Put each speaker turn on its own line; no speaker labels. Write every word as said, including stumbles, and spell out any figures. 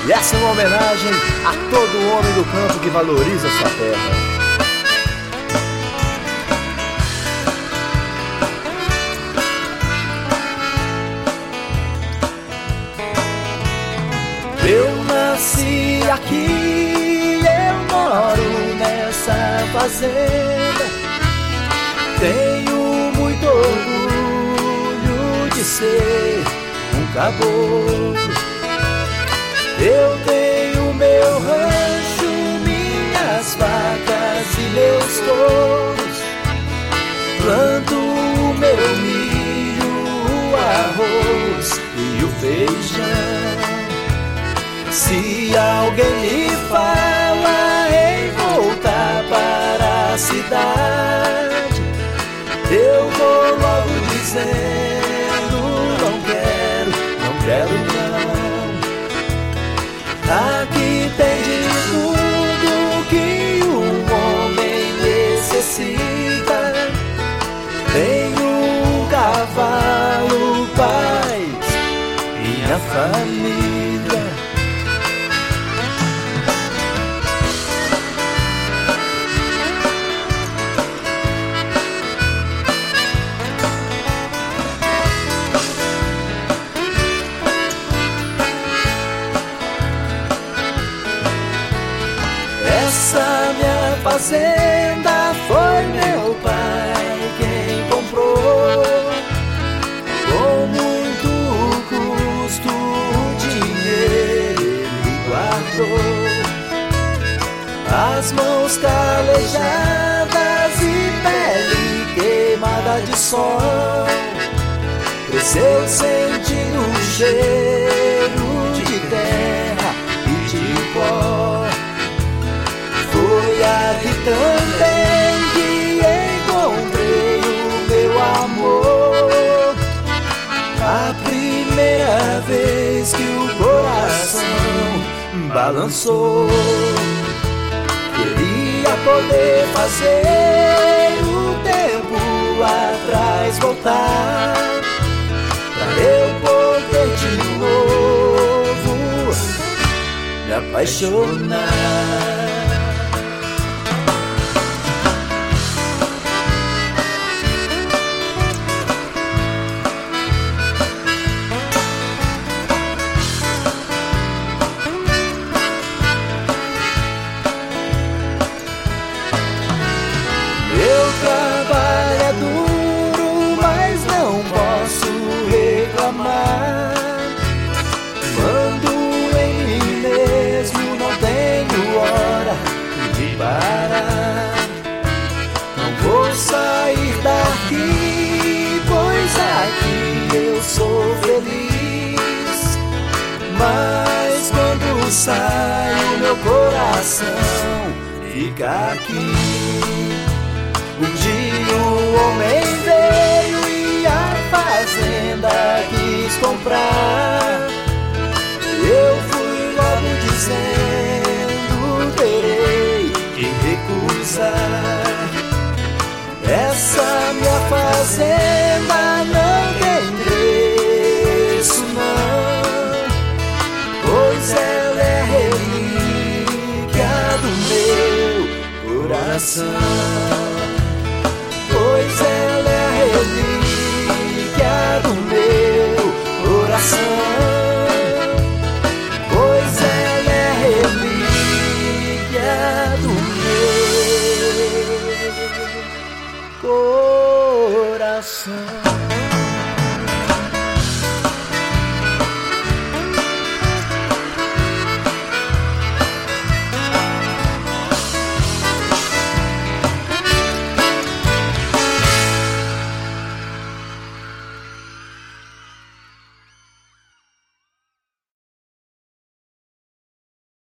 E essa é uma homenagem a todo homem do campo que valoriza sua terra.
Eu nasci aqui, eu moro nessa fazenda. Tenho muito orgulho de ser um caboclo. Eu tenho meu rancho, minhas vacas e meus touros. Planto o meu milho, o arroz e o feijão. Se alguém me fala em voltar para a cidade, eu vou logo dizendo: não quero, não quero não. Aqui tem de tudo que um homem necessita. Tem um cavalo, paz, minha família. Essa minha fazenda foi meu pai quem comprou. Com muito custo o dinheiro ele guardou. As mãos calejadas e pele queimada de sol, cresceu sentindo o cheiro de terra e de pó. Foi aqui também que encontrei o meu amor. A primeira vez que o coração balançou. Queria poder fazer o tempo atrás voltar, pra eu poder de novo me apaixonar. Trabalho é duro, mas não posso reclamar. Mando em mim mesmo, não tenho hora de parar. Não vou sair daqui, pois aqui eu sou feliz. Mas quando saio, meu coração fica aqui. Um dia o homem veio e a fazenda quis comprar. Eu fui logo dizendo: terei que recusar. Essa minha fazenda não tem preço não, pois ela é relíquia do meu coração.